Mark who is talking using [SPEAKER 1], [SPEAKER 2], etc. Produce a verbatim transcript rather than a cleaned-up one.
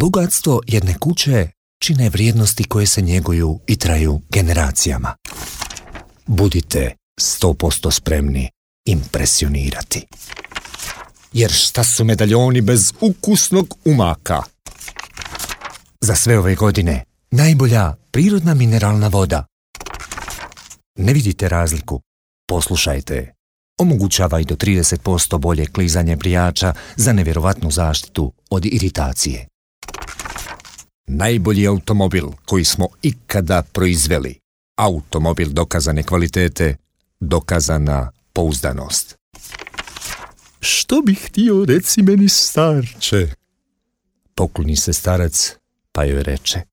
[SPEAKER 1] Bogatstvo jedne kuće čine vrijednosti koje se njeguju i traju generacijama. Budite sto posto spremni impresionirati. Jer šta su medaljoni bez ukusnog umaka? Za sve ove godine najbolja prirodna mineralna voda. Ne vidite razliku? Poslušajte. Omogućava i do trideset posto bolje klizanje brijača za nevjerovatnu zaštitu od iritacije. Najbolji automobil koji smo ikada proizveli. Automobil dokazane kvalitete, dokazana pouzdanost. Što bih htio reci meni, starče? Pokloni se starac, pa joj reče.